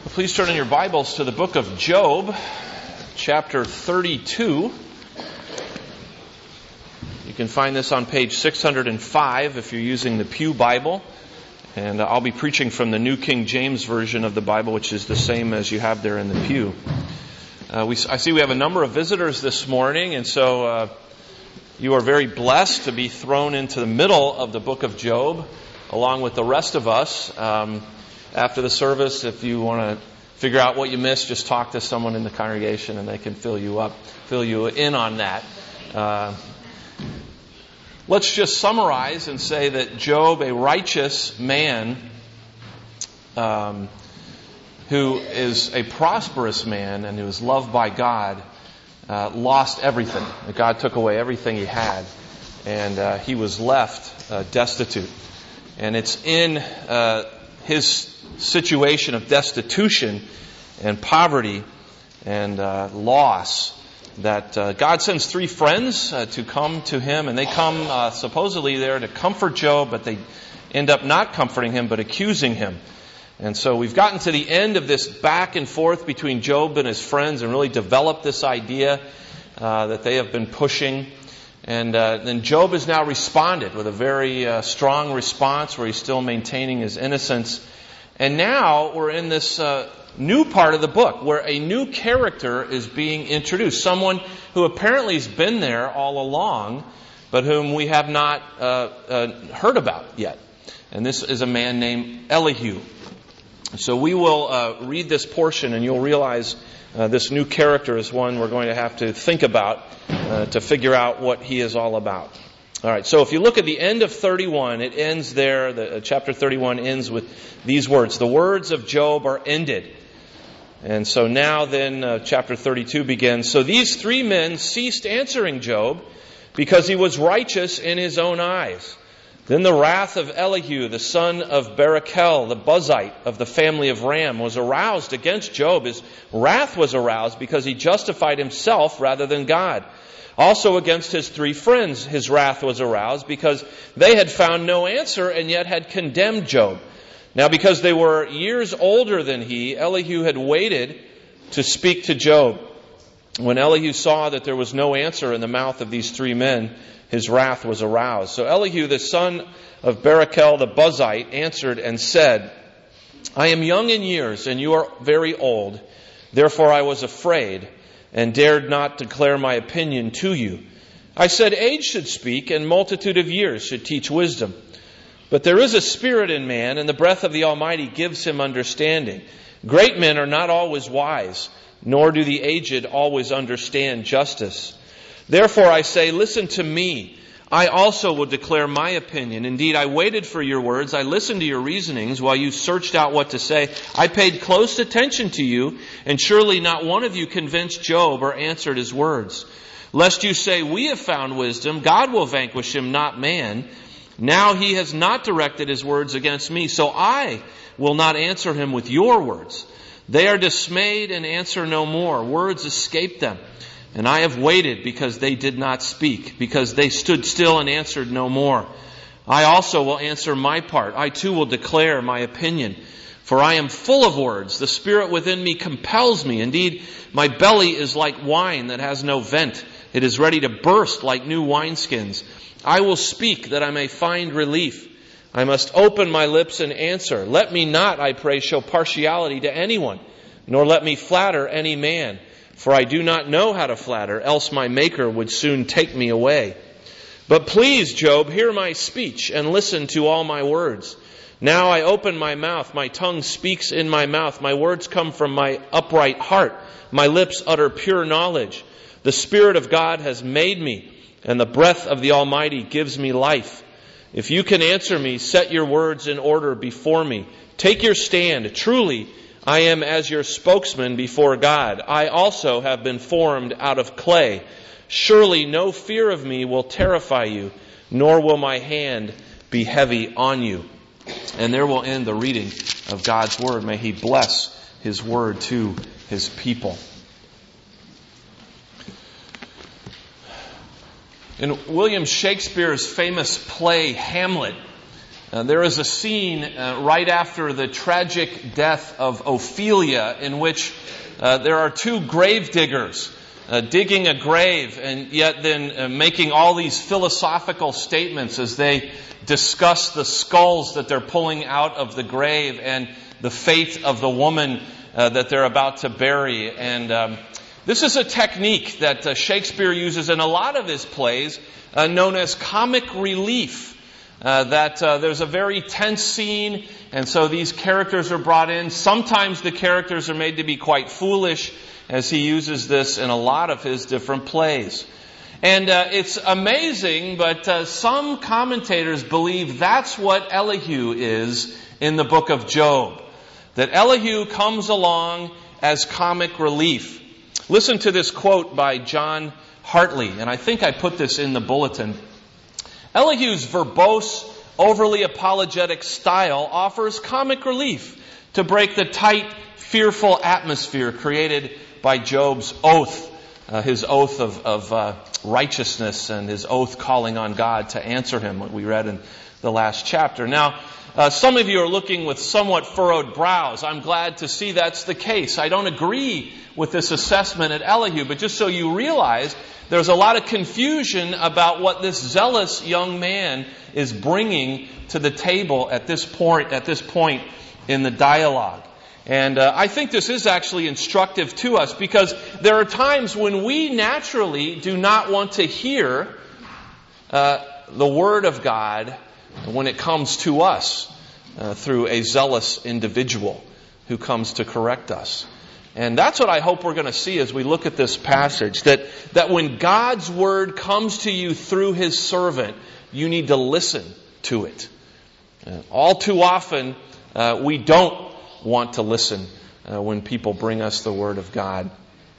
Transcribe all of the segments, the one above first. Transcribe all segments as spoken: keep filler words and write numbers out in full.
Please turn in your Bibles to the book of Job, chapter thirty-two. You can find this on page six hundred five if you're using the Pew Bible. And I'll be preaching from the New King James Version of the Bible, which is the same as you have there in the pew. Uh, we, I see we have a number of visitors this morning, and so uh, you are very blessed to be thrown into the middle of the book of Job, along with the rest of us. Um, after the service, if you want to figure out what you missed, just talk to someone in the congregation, and they can fill you up, fill you in on that. Uh, let's just summarize and say that Job, a righteous man, um, who is a prosperous man and who is loved by God, uh, lost everything. God took away everything he had, and uh, he was left uh, destitute. And it's in uh, his situation of destitution and poverty and uh, loss that uh, God sends three friends uh, to come to him, and they come uh, supposedly there to comfort Job, but they end up not comforting him but accusing him. And so we've gotten to the end of this back and forth between Job and his friends and really developed this idea uh, that they have been pushing. And uh, then Job has now responded with a very uh, strong response where he's still maintaining his innocence. And now we're in this uh, new part of the book where a new character is being introduced. Someone who apparently has been there all along, but whom we have not uh, uh, heard about yet. And this is a man named Elihu. So we will uh, read this portion, and you'll realize uh, this new character is one we're going to have to think about uh, to figure out what he is all about. All right, so if you look at the end of thirty-one, it ends there. The, uh, chapter thirty-one ends with these words. The words of Job are ended. And so now then uh, chapter thirty-two begins. So these three men ceased answering Job because he was righteous in his own eyes. Then the wrath of Elihu, the son of Barachel, the Buzite of the family of Ram, was aroused against Job. His wrath was aroused because he justified himself rather than God. Also against his three friends, his wrath was aroused because they had found no answer and yet had condemned Job. Now because they were years older than he, Elihu had waited to speak to Job. When Elihu saw that there was no answer in the mouth of these three men, his wrath was aroused. So Elihu, the son of Barachel the Buzite, answered and said, I am young in years, and you are very old. Therefore I was afraid, and dared not declare my opinion to you. I said, age should speak, and multitude of years should teach wisdom. But there is a spirit in man, and the breath of the Almighty gives him understanding. Great men are not always wise, nor do the aged always understand justice. Therefore I say, listen to me. I also will declare my opinion. Indeed, I waited for your words. I listened to your reasonings while you searched out what to say. I paid close attention to you, and surely not one of you convinced Job or answered his words. Lest you say, we have found wisdom, God will vanquish him, not man. Now he has not directed his words against me, so I will not answer him with your words. They are dismayed and answer no more. Words escape them. And I have waited because they did not speak, because they stood still and answered no more. I also will answer my part. I too will declare my opinion. For I am full of words. The spirit within me compels me. Indeed, my belly is like wine that has no vent. It is ready to burst like new wineskins. I will speak that I may find relief. I must open my lips and answer. Let me not, I pray, show partiality to anyone, nor let me flatter any man. For I do not know how to flatter, else my Maker would soon take me away. But please, Job, hear my speech and listen to all my words. Now I open my mouth, my tongue speaks in my mouth, my words come from my upright heart, my lips utter pure knowledge. The Spirit of God has made me, and the breath of the Almighty gives me life. If you can answer me, set your words in order before me. Take your stand. Truly, I am as your spokesman before God. I also have been formed out of clay. Surely no fear of me will terrify you, nor will my hand be heavy on you. And there will end the reading of God's Word. May He bless His Word to His people. In William Shakespeare's famous play, Hamlet, Uh, there is a scene uh, right after the tragic death of Ophelia in which uh, there are two grave diggers uh, digging a grave and yet then uh, making all these philosophical statements as they discuss the skulls that they're pulling out of the grave and the fate of the woman uh, that they're about to bury. And um, this is a technique that uh, Shakespeare uses in a lot of his plays uh, known as comic relief. Uh, that uh, there's a very tense scene, and so these characters are brought in. Sometimes the characters are made to be quite foolish, as he uses this in a lot of his different plays. And uh, it's amazing, but uh, some commentators believe that's what Elihu is in the book of Job. That Elihu comes along as comic relief. Listen to this quote by John Hartley, and I think I put this in the bulletin. Elihu's verbose, overly apologetic style offers comic relief to break the tight, fearful atmosphere created by Job's oath, uh, his oath of, of uh, righteousness and his oath calling on God to answer him, what we read in the last chapter. Now, uh, some of you are looking with somewhat furrowed brows. I'm glad to see that's the case. I don't agree with this assessment at Elihu, but just so you realize, there's a lot of confusion about what this zealous young man is bringing to the table at this point, at this point in the dialogue. And uh, I think this is actually instructive to us because there are times when we naturally do not want to hear uh, the Word of God when it comes to us uh, through a zealous individual who comes to correct us. And that's what I hope we're going to see as we look at this passage, that, that when God's Word comes to you through His servant, you need to listen to it. Uh, all too often, uh, we don't want to listen uh, when people bring us the Word of God.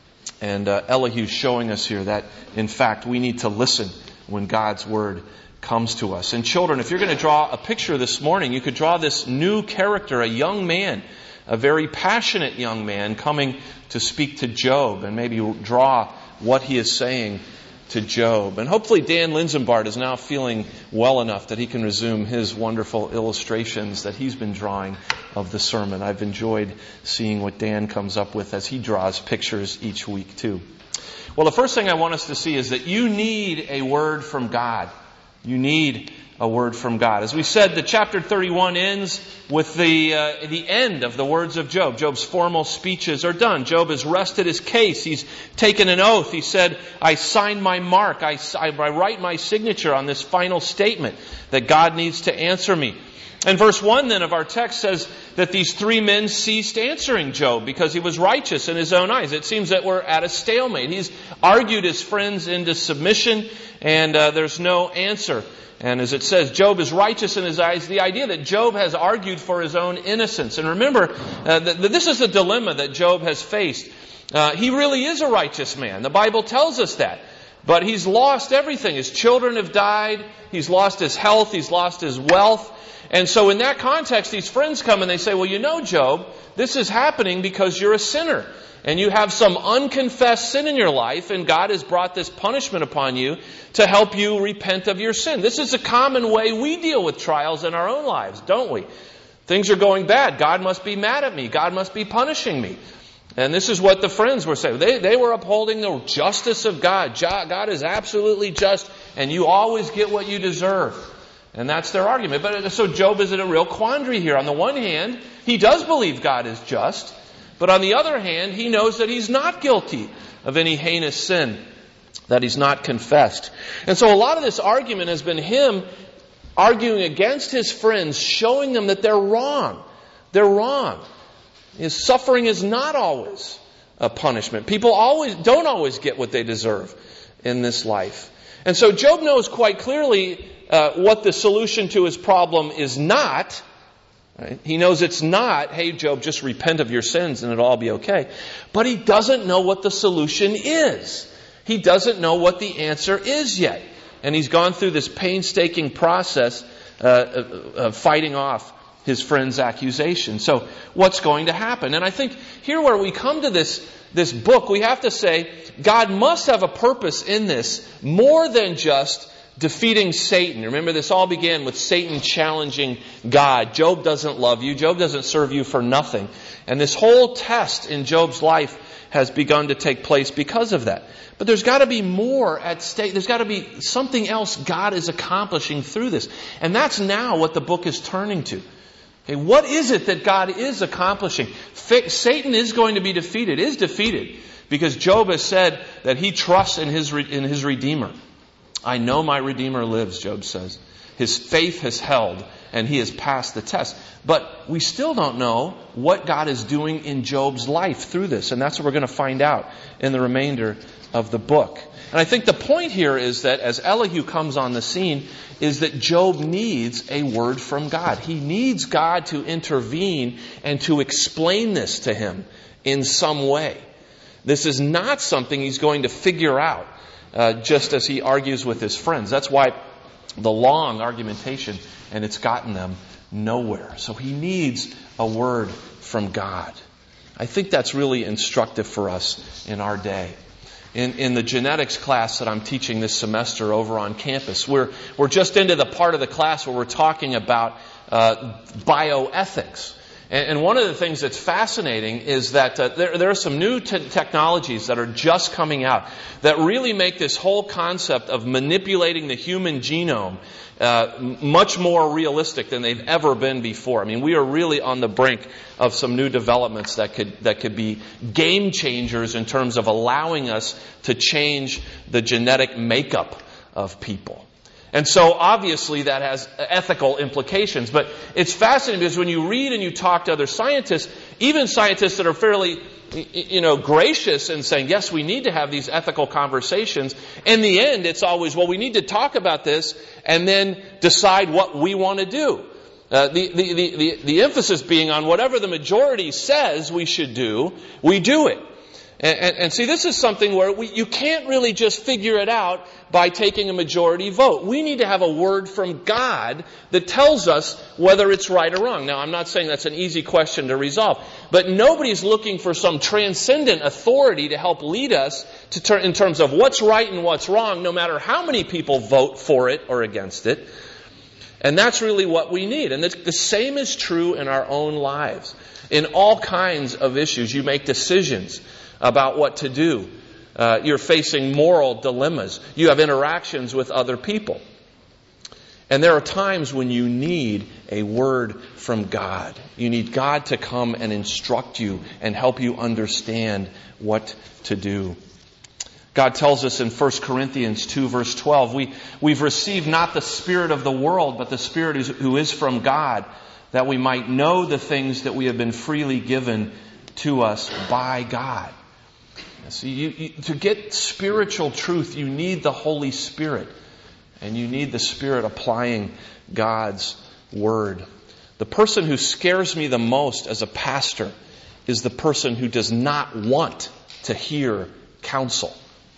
And uh, Elihu's showing us here that, in fact, we need to listen when God's Word comes to us. And children, if you're going to draw a picture this morning, you could draw this new character, a young man, a very passionate young man coming to speak to Job and maybe draw what he is saying to Job. And hopefully Dan Linsenbart is now feeling well enough that he can resume his wonderful illustrations that he's been drawing of the sermon. I've enjoyed seeing what Dan comes up with as he draws pictures each week too. Well, the first thing I want us to see is that you need a word from God. You need a word from God. As we said, the chapter thirty-one ends with the uh, the end of the words of Job. Job's formal speeches are done. Job has rested his case. He's taken an oath. He said, I sign my mark. I, I, I write my signature on this final statement that God needs to answer me. And verse one then of our text says that these three men ceased answering Job because he was righteous in his own eyes. It seems that we're at a stalemate. He's argued his friends into submission and uh, there's no answer. And as it says, Job is righteous in his eyes. The idea that Job has argued for his own innocence. And remember, uh, that this is a dilemma that Job has faced. Uh, he really is a righteous man. The Bible tells us that. But he's lost everything. His children have died. He's lost his health. He's lost his wealth. And so in that context, these friends come and they say, well, you know, Job, this is happening because you're a sinner. And you have some unconfessed sin in your life, and God has brought this punishment upon you to help you repent of your sin. This is a common way we deal with trials in our own lives, don't we? Things are going bad. God must be mad at me. God must be punishing me. And this is what the friends were saying. They, they were upholding the justice of God. God is absolutely just, and you always get what you deserve. And that's their argument. But so Job is in a real quandary here. On the one hand, he does believe God is just. But on the other hand, he knows that he's not guilty of any heinous sin, that he's not confessed. And so a lot of this argument has been him arguing against his friends, showing them that they're wrong. They're wrong. His suffering is not always a punishment. People always don't always get what they deserve in this life. And so Job knows quite clearly uh, what the solution to his problem is not. Right? He knows it's not, hey, Job, just repent of your sins and it'll all be okay. But he doesn't know what the solution is. He doesn't know what the answer is yet. And he's gone through this painstaking process uh, of fighting off his friend's accusation. So what's going to happen? And I think here where we come to this, this book, we have to say God must have a purpose in this more than just defeating Satan. Remember, this all began with Satan challenging God. Job doesn't love you. Job doesn't serve you for nothing. And this whole test in Job's life has begun to take place because of that. But there's got to be more at stake. There's got to be something else God is accomplishing through this. And that's now what the book is turning to. Okay, what is it that God is accomplishing? Satan is going to be defeated, is defeated, because Job has said that he trusts in his, in his Redeemer. I know my Redeemer lives, Job says. His faith has held, and he has passed the test. But we still don't know what God is doing in Job's life through this. And that's what we're going to find out in the remainder of the book. And I think the point here is that as Elihu comes on the scene, is that Job needs a word from God. He needs God to intervene and to explain this to him in some way. This is not something he's going to figure out uh, just as he argues with his friends. That's why the long argumentation, and it's gotten them nowhere. So he needs a word from God. I think that's really instructive for us in our day. In, in the genetics class that I'm teaching this semester over on campus, we're, we're just into the part of the class where we're talking about uh, bioethics. And, and one of the things that's fascinating is that uh, there, there are some new te- technologies that are just coming out that really make this whole concept of manipulating the human genome uh, much more realistic than they've ever been before. I mean, we are really on the brink of some new developments that could that could be game changers in terms of allowing us to change the genetic makeup of people. And so obviously that has ethical implications. But it's fascinating because when you read and you talk to other scientists, even scientists that are fairly, you know, gracious and saying, yes, we need to have these ethical conversations. In the end, it's always, well, we need to talk about this and then decide what we want to do. Uh, the, the, the, the, the emphasis being on whatever the majority says we should do, we do it. And, and, and see, this is something where we, you can't really just figure it out by taking a majority vote. We need to have a word from God that tells us whether it's right or wrong. Now, I'm not saying that's an easy question to resolve, but nobody's looking for some transcendent authority to help lead us to ter- in terms of what's right and what's wrong, no matter how many people vote for it or against it. And that's really what we need. And the same is true in our own lives. In all kinds of issues, you make decisions about what to do. Uh, you're facing moral dilemmas. You have interactions with other people. And there are times when you need a word from God. You need God to come and instruct you and help you understand what to do. God tells us in First Corinthians two, verse twelve, we, we've received not the spirit of the world, but the Spirit who is from God, that we might know the things that we have been freely given to us by God. See, you, you, to get spiritual truth, you need the Holy Spirit. And you need the Spirit applying God's Word. The person who scares me the most as a pastor is the person who does not want to hear counsel.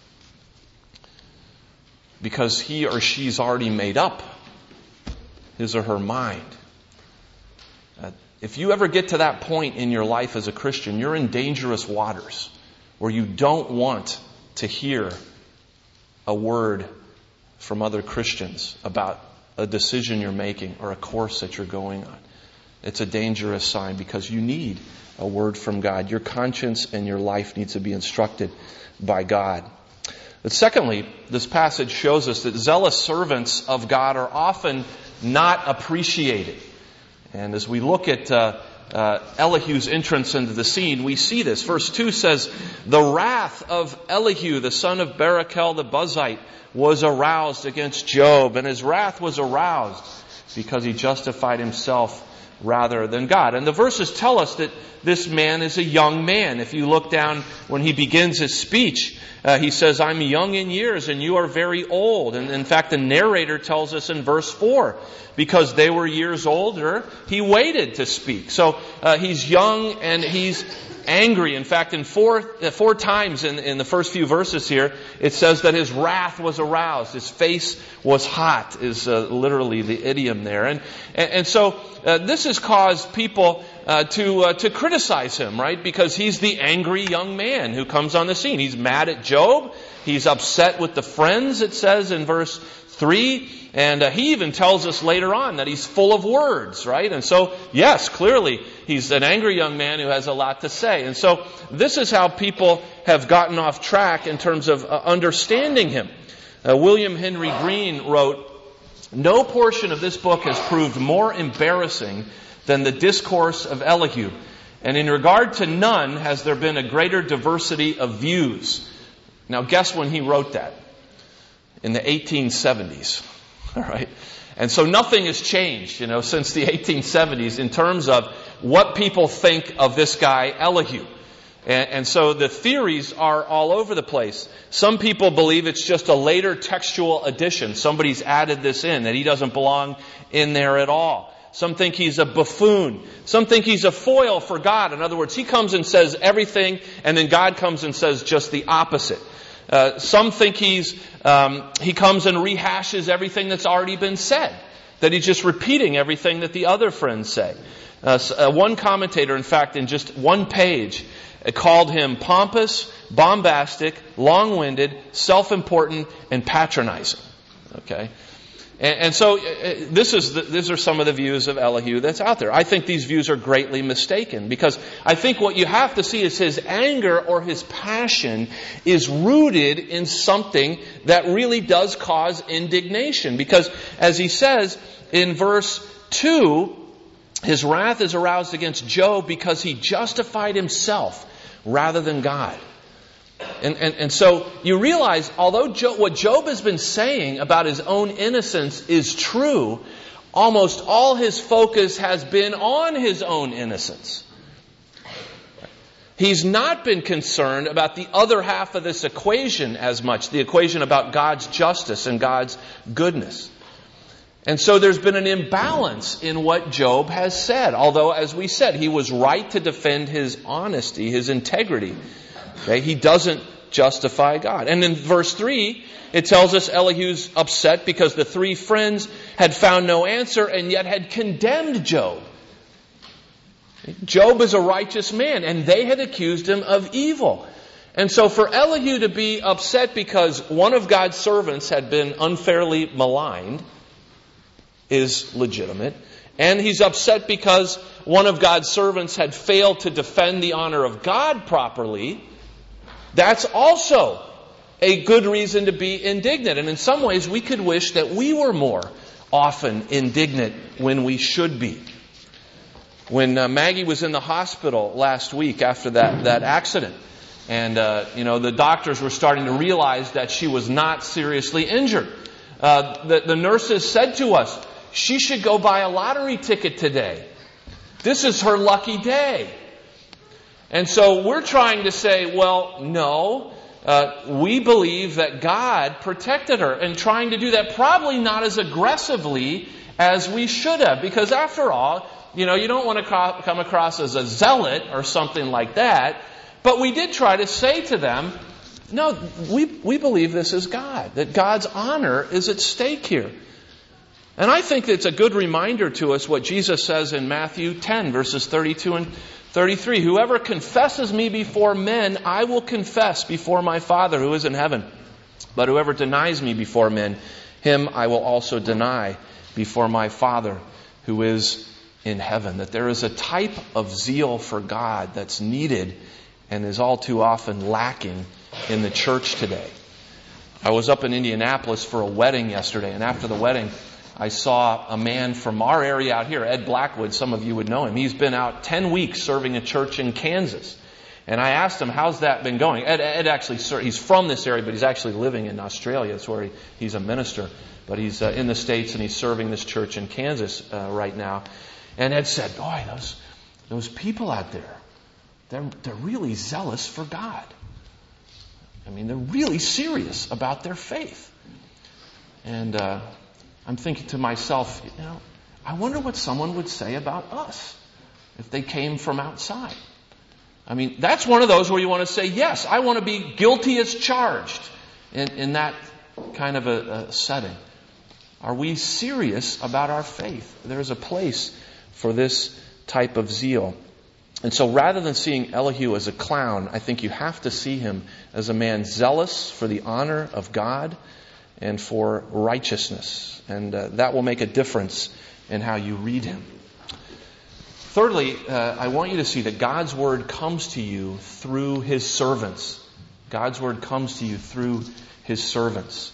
Because he or she's already made up his or her mind. Uh, if you ever get to that point in your life as a Christian, you're in dangerous waters where you don't want to hear a word from other Christians about a decision you're making or a course that you're going on. It's a dangerous sign because you need a word from God. Your conscience and your life needs to be instructed by God. But secondly, this passage shows us that zealous servants of God are often not appreciated. And as we look at uh, uh, Elihu's entrance into the scene, we see this. Verse two says, the wrath of Elihu, the son of Barachel the Buzite, was aroused against Job. And his wrath was aroused because he justified himself rather than God. And the verses tell us that this man is a young man. If you look down when he begins his speech, uh, he says, I'm young in years and you are very old. And in fact, the narrator tells us in verse four, because they were years older, he waited to speak. So uh, he's young and he's angry. In fact, in four uh, four times in, in the first few verses here, it says that his wrath was aroused. His face was hot is uh, literally the idiom there. And, and, and so uh, this has caused people uh, to uh, to criticize him, right? Because he's the angry young man who comes on the scene. He's mad at Job. He's upset with the friends, it says in verse three. And uh, he even tells us later on that he's full of words, right? And so, yes, clearly, he's an angry young man who has a lot to say. And so, this is how people have gotten off track in terms of uh, understanding him. Uh, William Henry Green wrote, "No portion of this book has proved more embarrassing than the discourse of Elihu. And in regard to none has there been a greater diversity of views." Now, guess when he wrote that? In the eighteen seventies. All right. And so nothing has changed, you know, since the eighteen seventies in terms of what people think of this guy, Elihu. And, and so the theories are all over the place. Some people believe it's just a later textual addition. Somebody's added this in, that he doesn't belong in there at all. Some think he's a buffoon. Some think he's a foil for God. In other words, he comes and says everything, and then God comes and says just the opposite. Uh, some think he's um, he comes and rehashes everything that's already been said, that he's just repeating everything that the other friends say. Uh, uh, one commentator, in fact, in just one page, uh, called him pompous, bombastic, long-winded, self-important, and patronizing. Okay. And, and so uh, this is the, these are some of the views of Elihu that's out there. I think these views are greatly mistaken, because I think what you have to see is his anger or his passion is rooted in something that really does cause indignation. Because as he says in verse two, his wrath is aroused against Job because he justified himself rather than God. And, and, and so you realize, although Job, what Job has been saying about his own innocence is true, almost all his focus has been on his own innocence. He's not been concerned about the other half of this equation as much, the equation about God's justice and God's goodness. And so there's been an imbalance in what Job has said, although, as we said, he was right to defend his honesty, his integrity. Okay, he doesn't justify God. And in verse three, it tells us Elihu's upset because the three friends had found no answer and yet had condemned Job. Job is a righteous man, and they had accused him of evil. And so for Elihu to be upset because one of God's servants had been unfairly maligned is legitimate. And he's upset because one of God's servants had failed to defend the honor of God properly. That's also a good reason to be indignant. And in some ways, we could wish that we were more often indignant when we should be. When uh, Maggie was in the hospital last week after that, that accident, and uh, you know the doctors were starting to realize that she was not seriously injured, uh, the, the nurses said to us, she should go buy a lottery ticket today. This is her lucky day. And so we're trying to say, well, no, uh, we believe that God protected her, and trying to do that probably not as aggressively as we should have. Because after all, you know, you don't want to co- come across as a zealot or something like that. But we did try to say to them, no, we, we believe this is God, that God's honor is at stake here. And I think it's a good reminder to us what Jesus says in Matthew ten, verses thirty-two and thirty-three. Whoever confesses me before men, I will confess before my Father who is in heaven. But whoever denies me before men, him I will also deny before my Father who is in heaven. That there is a type of zeal for God that's needed and is all too often lacking in the church today. I was up in Indianapolis for a wedding yesterday, and after the wedding, I saw a man from our area out here, Ed Blackwood. Some of you would know him. He's been out ten weeks serving a church in Kansas. And I asked him, how's that been going? Ed, Ed actually, he's from this area, but he's actually living in Australia. That's where he, he's a minister. But he's uh, in the States, and he's serving this church in Kansas uh, right now. And Ed said, boy, those, those people out there, they're, they're really zealous for God. I mean, they're really serious about their faith. And uh, I'm thinking to myself, you know, I wonder what someone would say about us if they came from outside. I mean, that's one of those where you want to say, yes, I want to be guilty as charged in, in that kind of a, a setting. Are we serious about our faith? There's a place for this type of zeal. And so rather than seeing Elihu as a clown, I think you have to see him as a man zealous for the honor of God and for righteousness. And uh, that will make a difference in how you read him. Thirdly, uh, I want you to see that God's Word comes to you through His servants. God's Word comes to you through His servants.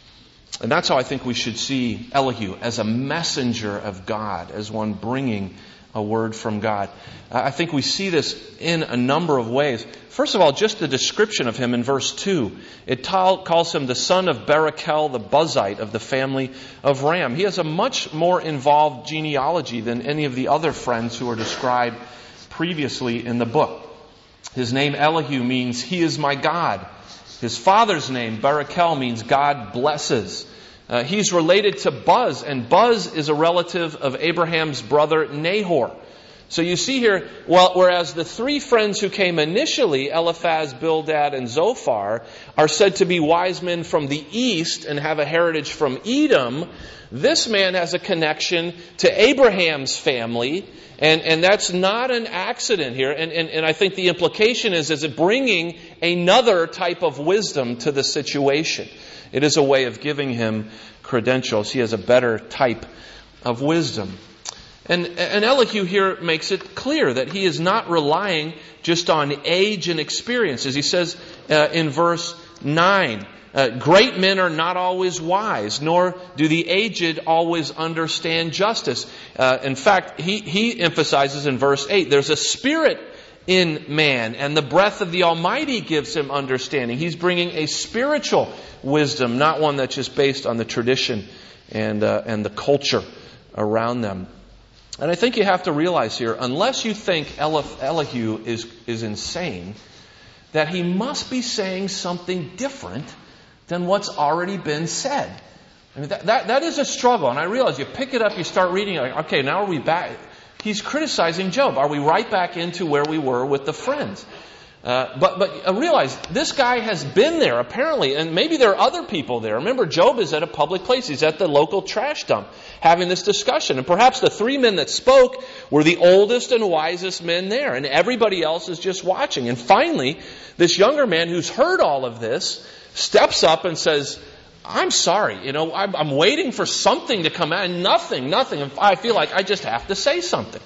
And that's how I think we should see Elihu, as a messenger of God, as one bringing a word from God. I think we see this in a number of ways. First of all, just the description of him in verse two. It ta- calls him the son of Barachel, the Buzite of the family of Ram. He has a much more involved genealogy than any of the other friends who are described previously in the book. His name Elihu means, "He is my God." His father's name, Barachel, means God blesses. Uh, he's related to Buz, and Buz is a relative of Abraham's brother Nahor. So you see here, well, whereas the three friends who came initially, Eliphaz, Bildad, and Zophar, are said to be wise men from the east and have a heritage from Edom, this man has a connection to Abraham's family, and, and that's not an accident here. And, and, and I think the implication is, is it bringing another type of wisdom to the situation. It is a way of giving him credentials. He has a better type of wisdom. And, and Elihu here makes it clear that he is not relying just on age and experience. As he says uh, in verse nine, uh, great men are not always wise, nor do the aged always understand justice. Uh, in fact, he, he emphasizes in verse eight, there's a spirit in man, and the breath of the Almighty gives him understanding. He's bringing a spiritual wisdom, not one that's just based on the tradition and uh, and the culture around them. And I think you have to realize here, unless you think Elihu is, is insane, that he must be saying something different than what's already been said. I mean, that, that, that is a struggle. And I realize you pick it up, you start reading, you're like, okay, now are we back? He's criticizing Job. Are we right back into where we were with the friends? Uh, but but uh, realize this guy has been there apparently, and maybe there are other people there. Remember, Job is at a public place. He's at the local trash dump having this discussion. And perhaps the three men that spoke were the oldest and wisest men there, and everybody else is just watching. And finally, this younger man who's heard all of this steps up and says, I'm sorry, you know, I'm, I'm waiting for something to come out, and nothing, nothing. I feel like I just have to say something.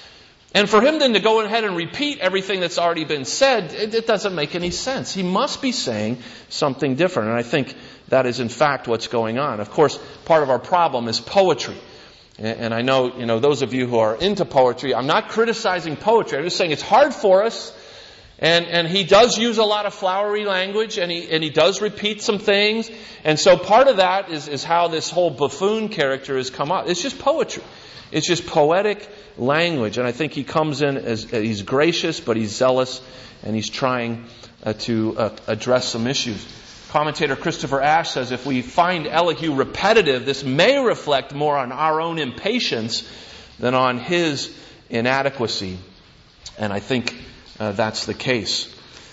And for him then to go ahead and repeat everything that's already been said, it, it doesn't make any sense. He must be saying something different. And I think that is in fact what's going on. Of course, part of our problem is poetry. And, and I know, you know, those of you who are into poetry, I'm not criticizing poetry. I'm just saying it's hard for us. And, and he does use a lot of flowery language, and he, and he does repeat some things. And so part of that is, is how this whole buffoon character has come up. It's just poetry. It's just poetic language. And I think he comes in as, he's gracious, but he's zealous, and he's trying uh, to uh, address some issues. Commentator Christopher Ash says, if we find Elihu repetitive, this may reflect more on our own impatience than on his inadequacy. And I think uh, that's the case.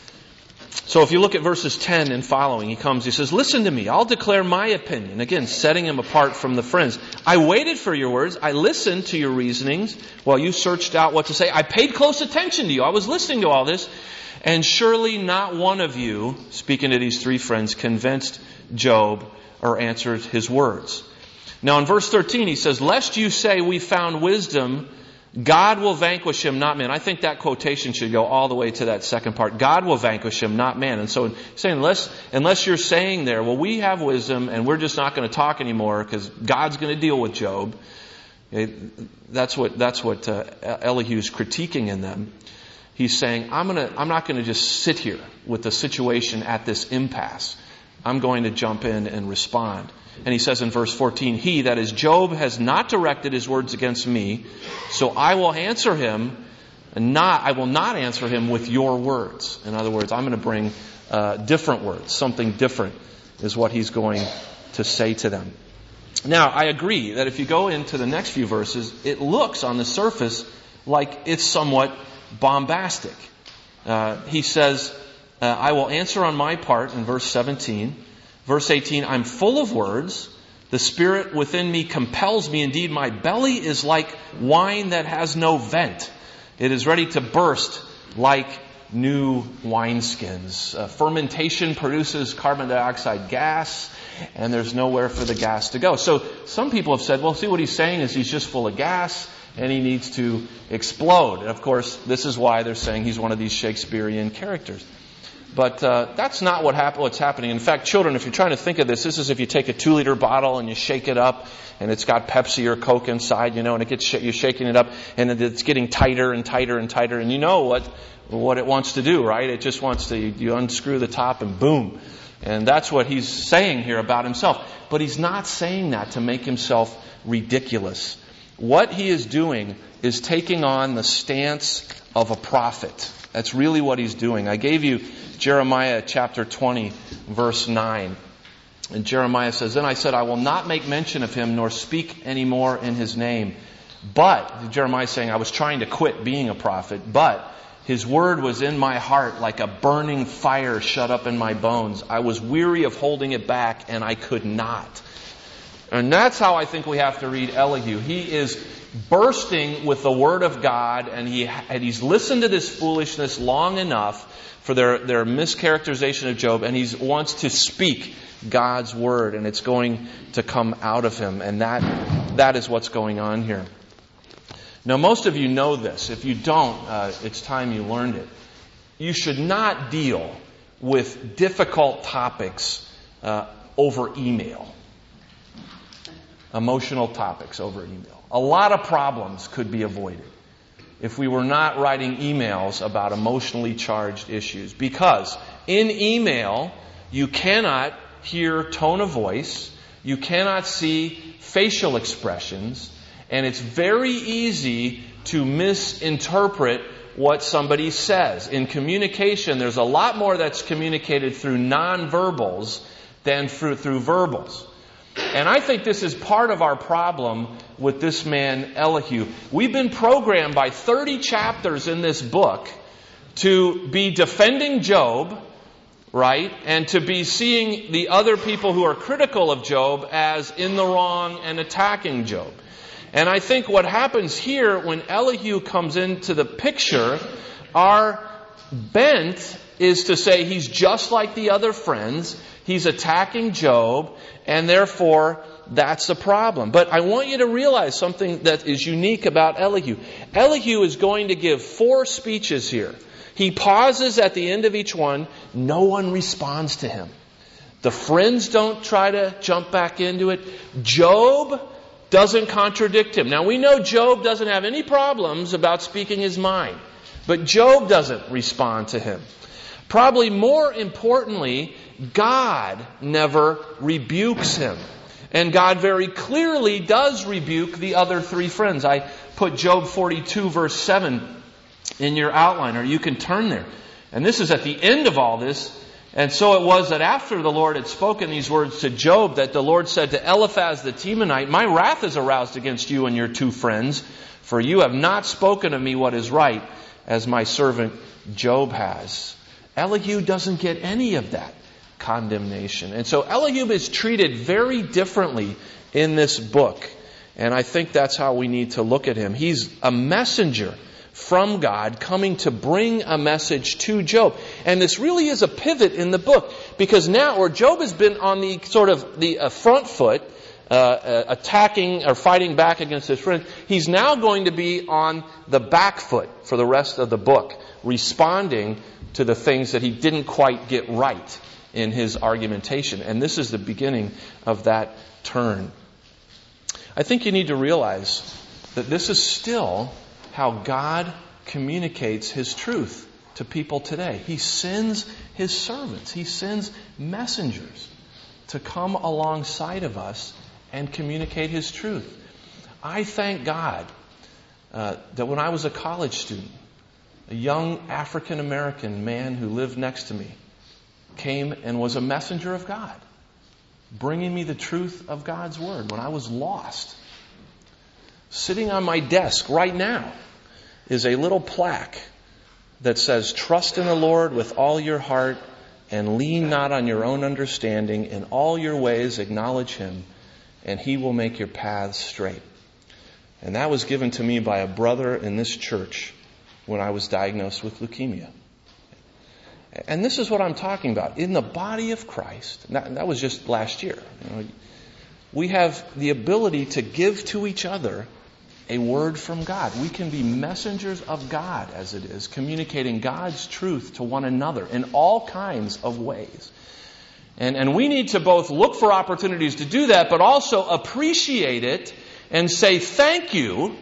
So if you look at verses ten and following, he comes, he says, listen to me, I'll declare my opinion. Again, setting him apart from the friends. I waited for your words. I listened to your reasonings while you searched out what to say. I paid close attention to you. I was listening to all this. And surely not one of you, speaking to these three friends, convinced Job or answered his words. Now in verse thirteen, he says, lest you say we found wisdom, God will vanquish him, not man. I think that quotation should go all the way to that second part. God will vanquish him, not man. And so saying, unless, unless you're saying there, well, we have wisdom and we're just not going to talk anymore because God's going to deal with Job. That's what, that's what uh, Elihu's critiquing in them. He's saying, I'm going to, I'm not going to just sit here with the situation at this impasse. I'm going to jump in and respond. And he says in verse fourteen, he, that is Job, has not directed his words against me, so I will answer him, and not, I will not answer him with your words. In other words, I'm going to bring uh, different words. Something different is what he's going to say to them. Now, I agree that if you go into the next few verses, it looks on the surface like it's somewhat bombastic. Uh, he says, uh, I will answer on my part in verse seventeen. Verse eighteen, I'm full of words. The Spirit within me compels me. Indeed, my belly is like wine that has no vent. It is ready to burst like new wineskins. Uh, fermentation produces carbon dioxide gas, and there's nowhere for the gas to go. So some people have said, well, see, what he's saying is he's just full of gas and he needs to explode. And of course, this is why they're saying he's one of these Shakespearean characters. But uh, that's not what hap- what's happening. In fact, children, if you're trying to think of this, this is if you take a two-liter bottle and you shake it up, and it's got Pepsi or Coke inside, you know, and it gets sh- you're shaking it up, and it's getting tighter and tighter and tighter, and you know what what it wants to do, right? It just wants to you, you unscrew the top and boom, and that's what he's saying here about himself. But he's not saying that to make himself ridiculous. What he is doing is taking on the stance of a prophet. That's really what he's doing. I gave you Jeremiah chapter twenty, verse nine. And Jeremiah says, "Then I said, I will not make mention of him, nor speak any more in his name. But," Jeremiah is saying, I was trying to quit being a prophet, but his word was in my heart like a burning fire shut up in my bones. I was weary of holding it back, and I could not. And that's how I think we have to read Elihu. He is bursting with the Word of God, and he and he's listened to this foolishness long enough for their, their mischaracterization of Job, and he wants to speak God's Word, and it's going to come out of him. And that that is what's going on here. Now, most of you know this. If you don't, uh, it's time you learned it. You should not deal with difficult topics uh, over email. Emotional topics over email. A lot of problems could be avoided if we were not writing emails about emotionally charged issues. Because in email, you cannot hear tone of voice, you cannot see facial expressions, and it's very easy to misinterpret what somebody says. In communication, there's a lot more that's communicated through nonverbals than through, through verbals. And I think this is part of our problem with this man, Elihu. We've been programmed by thirty chapters in this book to be defending Job, right? And to be seeing the other people who are critical of Job as in the wrong and attacking Job. And I think what happens here when Elihu comes into the picture, our bent is to say he's just like the other friends. He's attacking Job, and therefore that's the problem. But I want you to realize something that is unique about Elihu. Elihu is going to give four speeches here. He pauses at the end of each one. No one responds to him. The friends don't try to jump back into it. Job doesn't contradict him. Now we know Job doesn't have any problems about speaking his mind, but Job doesn't respond to him. Probably more importantly, God never rebukes him. And God very clearly does rebuke the other three friends. I put Job forty-two verse seven in your outline, or you can turn there. And this is at the end of all this. And so it was that after the Lord had spoken these words to Job, that the Lord said to Eliphaz the Temanite, "My wrath is aroused against you and your two friends, for you have not spoken of me what is right, as my servant Job has." Elihu doesn't get any of that condemnation. And so Elihu is treated very differently in this book. And I think that's how we need to look at him. He's a messenger from God coming to bring a message to Job. And this really is a pivot in the book, because now where Job has been on the sort of the uh, front foot, uh, uh, attacking or fighting back against his friend, he's now going to be on the back foot for the rest of the book, responding to the things that he didn't quite get right in his argumentation. And this is the beginning of that turn. I think you need to realize that this is still how God communicates His truth to people today. He sends His servants. He sends messengers to come alongside of us and communicate His truth. I thank God uh, that when I was a college student, a young African American man who lived next to me came and was a messenger of God, bringing me the truth of God's Word when I was lost. Sitting on my desk right now is a little plaque that says, "Trust in the Lord with all your heart and lean not on your own understanding. In all your ways acknowledge Him, and He will make your paths straight." And that was given to me by a brother in this church when I was diagnosed with leukemia. And this is what I'm talking about. In the body of Christ, that, that was just last year, you know, we have the ability to give to each other a word from God. We can be messengers of God, as it is, communicating God's truth to one another in all kinds of ways. And, and we need to both look for opportunities to do that, but also appreciate it and say, thank you,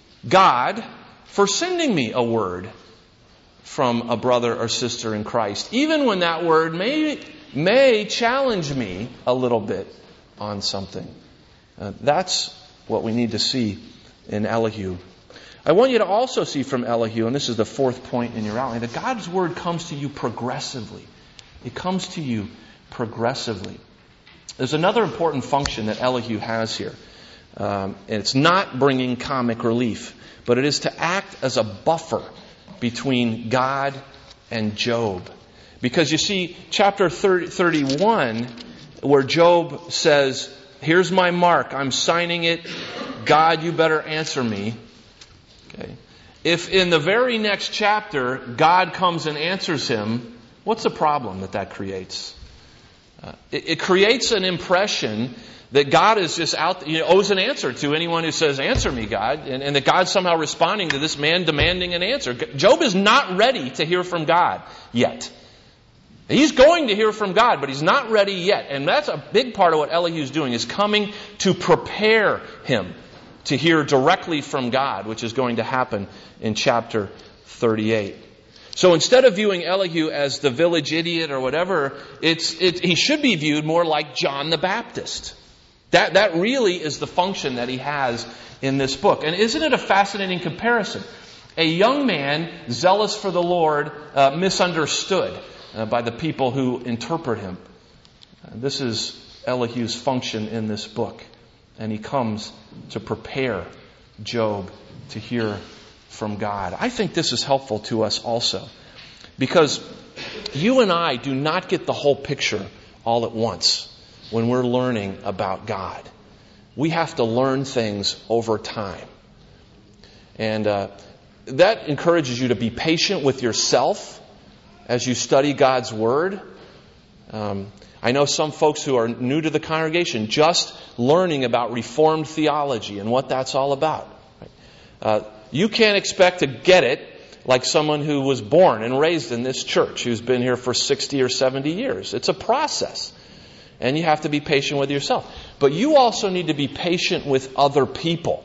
God, for sending me a word from a brother or sister in Christ, even when that word may, may challenge me a little bit on something. Uh, that's what we need to see in Elihu. I want you to also see from Elihu, and this is the fourth point in your outline, that God's word comes to you progressively. It comes to you progressively. There's another important function that Elihu has here. Um, and it's not bringing comic relief, but it is to act as a buffer between God and Job. Because you see, chapter thirty, thirty-one, where Job says, here's my mark, I'm signing it, God, you better answer me. Okay. If in the very next chapter, God comes and answers him, what's the problem that that creates? Uh, it, it creates an impression that God is just out, you know, owes an answer to anyone who says, answer me, God, and, and that God's somehow responding to this man demanding an answer. Job is not ready to hear from God yet. He's going to hear from God, but he's not ready yet. And that's a big part of what Elihu's doing, is coming to prepare him to hear directly from God, which is going to happen in chapter thirty-eight. So instead of viewing Elihu as the village idiot or whatever, it's, it, he should be viewed more like John the Baptist. That, that really is the function that he has in this book. And isn't it a fascinating comparison? A young man, zealous for the Lord, uh, misunderstood uh, by the people who interpret him. Uh, this is Elihu's function in this book. And he comes to prepare Job to hear from God. I think this is helpful to us also, because you and I do not get the whole picture all at once when we're learning about God. We have to learn things over time. And uh, that encourages you to be patient with yourself as you study God's Word. Um, I know some folks who are new to the congregation just learning about Reformed theology and what that's all about. Uh, you can't expect to get it like someone who was born and raised in this church, who's been here for sixty or seventy years. It's a process. And you have to be patient with yourself. But you also need to be patient with other people.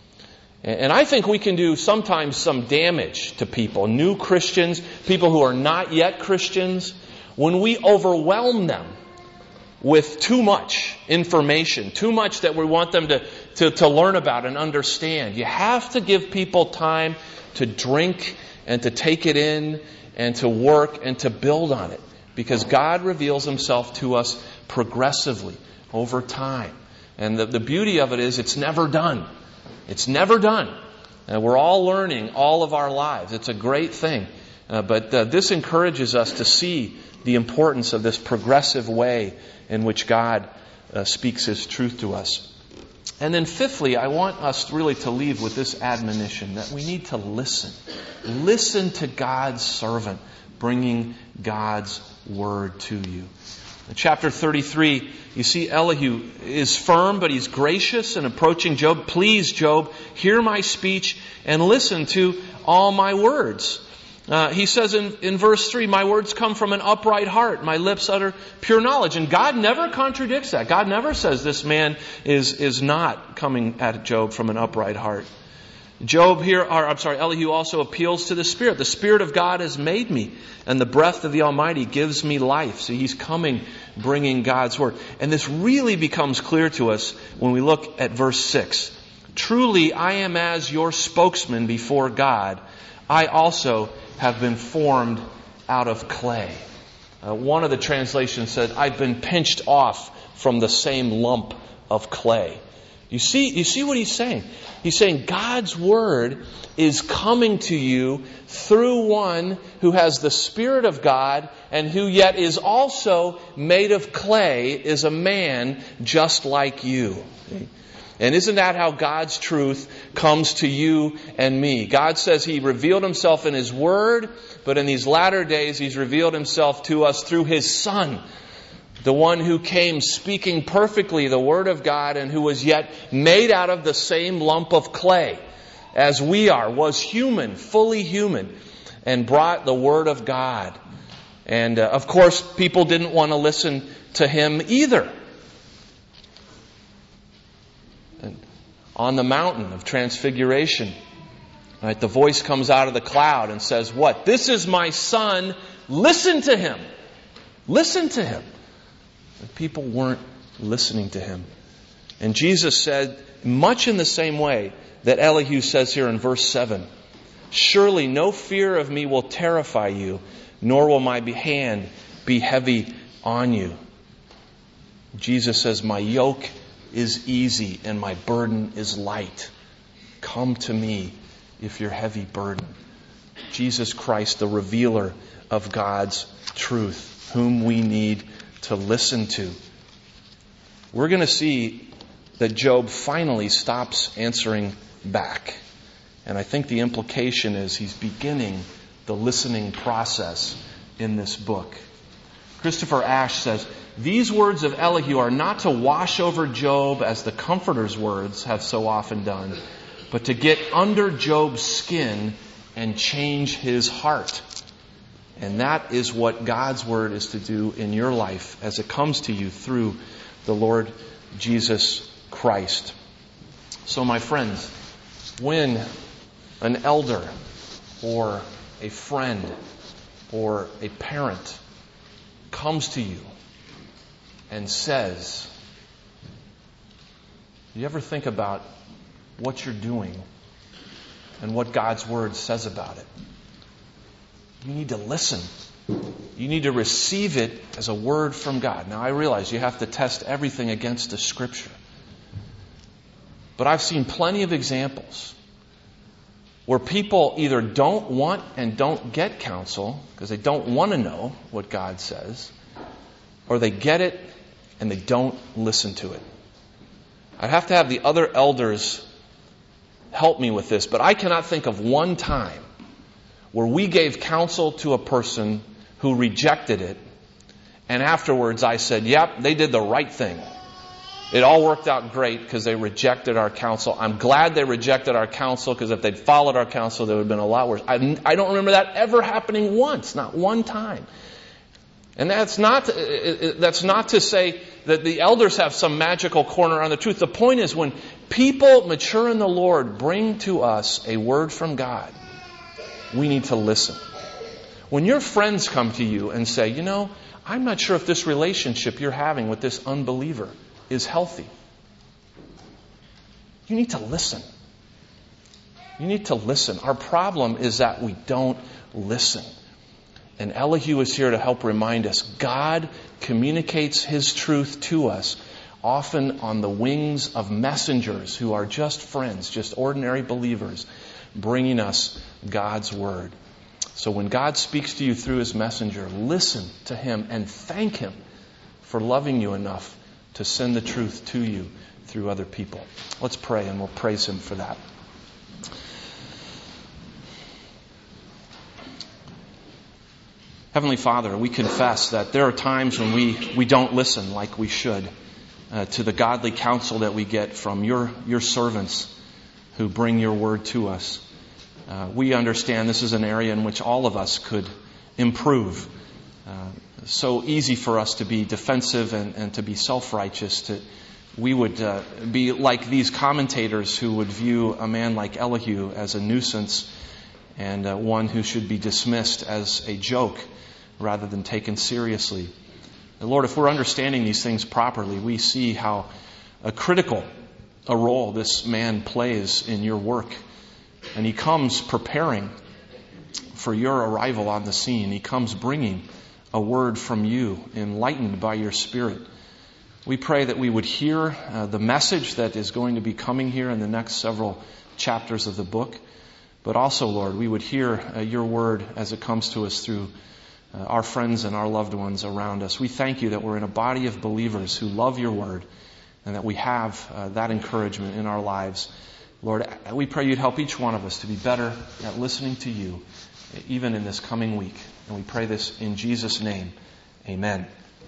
And I think we can do sometimes some damage to people, new Christians, people who are not yet Christians, when we overwhelm them with too much information, too much that we want them to, to, to learn about and understand. You have to give people time to drink and to take it in and to work and to build on it. Because God reveals Himself to us progressively over time. And the, the beauty of it is it's never done. It's never done. And we're all learning all of our lives. It's a great thing. Uh, but uh, this encourages us to see the importance of this progressive way in which God uh, speaks His truth to us. And then fifthly, I want us really to leave with this admonition that we need to listen. Listen to God's servant bringing God's word to you. In chapter thirty-three, you see Elihu is firm, but he's gracious in approaching Job. Please, Job, hear my speech and listen to all my words. Uh, he says in, in verse three, my words come from an upright heart. My lips utter pure knowledge. And God never contradicts that. God never says this man is, is not coming at Job from an upright heart. Job here, or I'm sorry, Elihu also appeals to the Spirit. The Spirit of God has made me, and the breath of the Almighty gives me life. So he's coming, bringing God's word. And this really becomes clear to us when we look at verse six. Truly, I am as your spokesman before God. I also have been formed out of clay. Uh, one of the translations said, I've been pinched off from the same lump of clay. You see, you see what he's saying? He's saying God's word is coming to you through one who has the Spirit of God and who yet is also made of clay, is a man just like you. And isn't that how God's truth comes to you and me? God says He revealed Himself in His Word, but in these latter days He's revealed Himself to us through His Son, the one who came speaking perfectly the Word of God and who was yet made out of the same lump of clay as we are, was human, fully human, and brought the Word of God. And uh, of course, people didn't want to listen to Him either. And on the mountain of transfiguration, right, the voice comes out of the cloud and says, what? This is my Son, listen to Him. Listen to Him. And people weren't listening to Him. And Jesus said, much in the same way that Elihu says here in verse seven, surely no fear of me will terrify you, nor will my hand be heavy on you. Jesus says, my yoke is easy and my burden is light. Come to me if you're heavy burdened. Jesus Christ, the revealer of God's truth, whom we need to listen to. We're going to see that Job finally stops answering back. And I think the implication is he's beginning the listening process in this book. Christopher Ash says, these words of Elihu are not to wash over Job as the Comforter's words have so often done, but to get under Job's skin and change his heart. And that is what God's Word is to do in your life as it comes to you through the Lord Jesus Christ. So my friends, when an elder or a friend or a parent comes to you and says, you ever think about what you're doing and what God's Word says about it? You need to listen. You need to receive it as a word from God. Now I realize you have to test everything against the Scripture. But I've seen plenty of examples where people either don't want and don't get counsel because they don't want to know what God says, or they get it and they don't listen to it. I'd have to have the other elders help me with this, but I cannot think of one time where we gave counsel to a person who rejected it, and afterwards I said, yep, they did the right thing. It all worked out great because they rejected our counsel. I'm glad they rejected our counsel, because if they'd followed our counsel, there would have been a lot worse. I, I don't remember that ever happening once, not one time. And that's not, that's not to say that the elders have some magical corner on the truth. The point is, when people mature in the Lord bring to us a word from God, we need to listen. When your friends come to you and say, you know, I'm not sure if this relationship you're having with this unbeliever is healthy, you need to listen. You need to listen. Our problem is that we don't listen. And Elihu is here to help remind us God communicates His truth to us often on the wings of messengers who are just friends, just ordinary believers, bringing us God's Word. So when God speaks to you through His messenger, listen to Him and thank Him for loving you enough to send the truth to you through other people. Let's pray, and we'll praise Him for that. Heavenly Father, we confess that there are times when we, we don't listen like we should uh, to the godly counsel that we get from your, your servants who bring your word to us. Uh, we understand this is an area in which all of us could improve. Uh, so easy for us to be defensive and, and to be self-righteous. To, we would uh, be like these commentators who would view a man like Elihu as a nuisance and uh, one who should be dismissed as a joke rather than taken seriously. And Lord, if we're understanding these things properly, we see how a critical a role this man plays in your work. And he comes preparing for your arrival on the scene. He comes bringing a word from you, enlightened by your Spirit. We pray that we would hear uh, the message that is going to be coming here in the next several chapters of the book. But also, Lord, we would hear uh, your word as it comes to us through uh, our friends and our loved ones around us. We thank you that we're in a body of believers who love your word and that we have uh, that encouragement in our lives. Lord, we pray you'd help each one of us to be better at listening to you, even in this coming week. And we pray this in Jesus' name. Amen.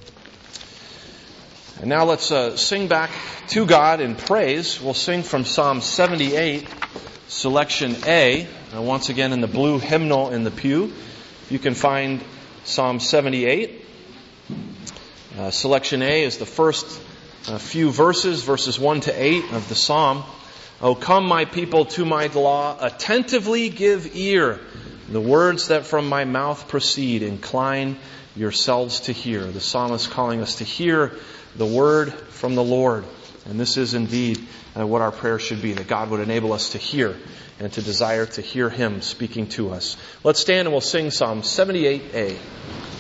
And now let's uh, sing back to God in praise. We'll sing from Psalm seventy-eight, selection A, uh, once again in the blue hymnal in the pew. You can find Psalm seventy-eight. Uh, selection A is the first uh, few verses, verses one to eight of the psalm. O come, my people, to my law, attentively give ear. The words that from my mouth proceed, incline yourselves to hear. The psalmist calling us to hear the word from the Lord. And this is indeed uh, what our prayer should be, that God would enable us to hear and to desire to hear Him speaking to us. Let's stand and we'll sing Psalm seventy-eight A.